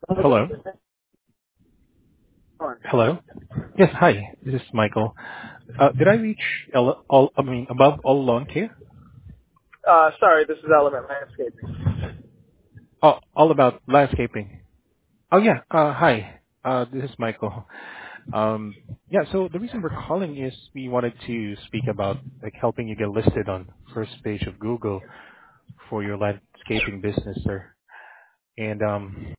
Hello. Hello. Yes, hi. This is Michael. Did I reach above all along here? Sorry, this is Element Landscaping. Oh, all about landscaping. Oh yeah. Hi. This is Michael. Yeah. So the reason we're calling is we wanted to speak about like helping you get listed on first page of Google for your landscaping business, sir. And